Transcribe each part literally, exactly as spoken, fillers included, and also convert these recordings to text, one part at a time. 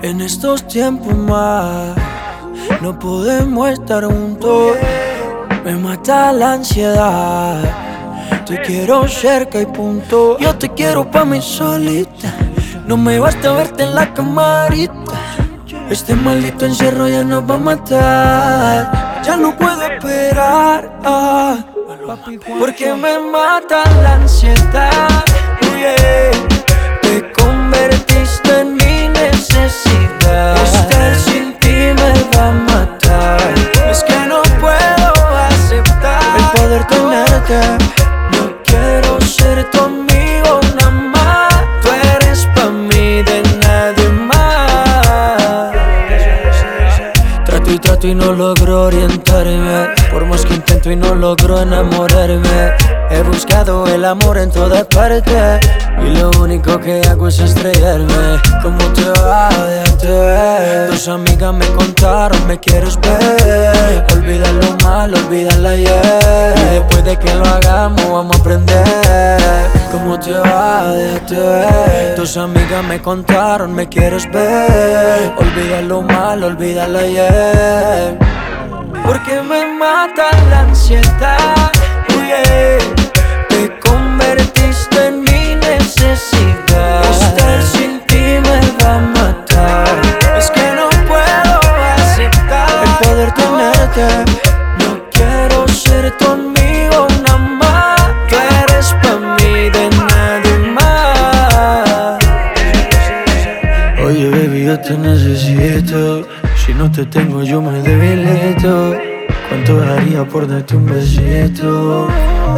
En estos tiempos más no podemos estar juntos. Me mata la ansiedad. Te quiero cerca y punto. Yo te quiero pa' mí solita. No me basta verte en la camarita. Este maldito encierro ya nos va a matar. Ya no puedo esperar, ah, porque me mata la ansiedad. Yeah. Te convertiste en mi necesidad. Estar sin ti me va a matar. Es que no puedo aceptar el poder tenerte. No quiero ser tu amigo nada más. Tú eres pa' mí, de nadie más. Trato y trato y no logro orientarme. Por más que intento y no logro enamorarme. He buscado el amor en todas partes y lo único que hago es estrellarme. ¿Cómo te va? Déjate ver. Tus amigas me contaron, me quieres ver. Olvida lo malo, olvida el ayer. Y después de que lo hagamos vamos a aprender. ¿Cómo te va? Déjate ver. Tus amigas me contaron, me quieres ver. Olvida lo malo, olvida el ayer. Porque me mata la ansiedad. Yeah. Te convertiste en mi necesidad. Estar sin ti me va a matar. Es que no puedo aceptar el poder tenerte. No quiero ser tu amigo nada más. Tú eres pa' mí, de nadie más. Oye baby, yo te necesito. Si no te tengo yo me debilito. ¿Cuánto daría por darte un besito?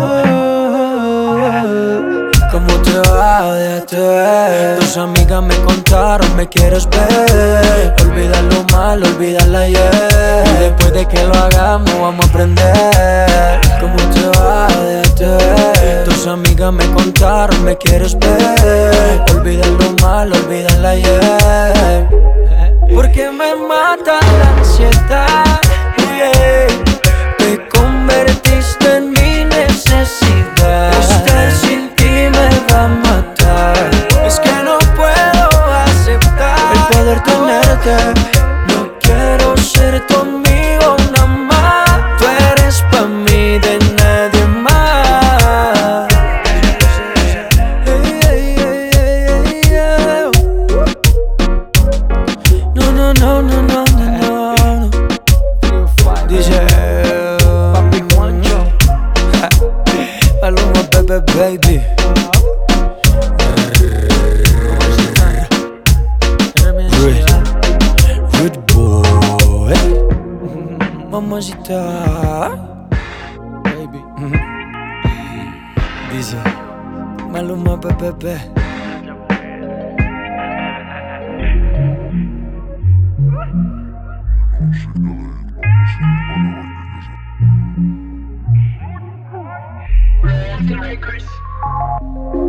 ¿Cómo te va? Déjate ver. Tus amigas me contaron, me quieres ver. Olvida lo malo, olvida el ayer. Y después de que lo hagamos vamos a aprender. ¿Cómo te va? Déjate ver. Tus amigas me contaron, me quieres ver. Olvida lo malo, olvida el ayer. Porque me mata la ansiedad. Yeah. Te convertiste en mi necesidad. Estar sin ti me va a matar. Es que no puedo aceptar el poder tenerte. No quiero ser tu amigo nada más. Tú eres pa' mí, de nadie más. Hey, hey, hey, hey, hey, hey. No, no, no, no, no, no, no. Dice Papi Juancho. Maluma, bebé, baby. Rude, rude boy. Mamacita. Baby. Dice Maluma, bebé, bebé. Records.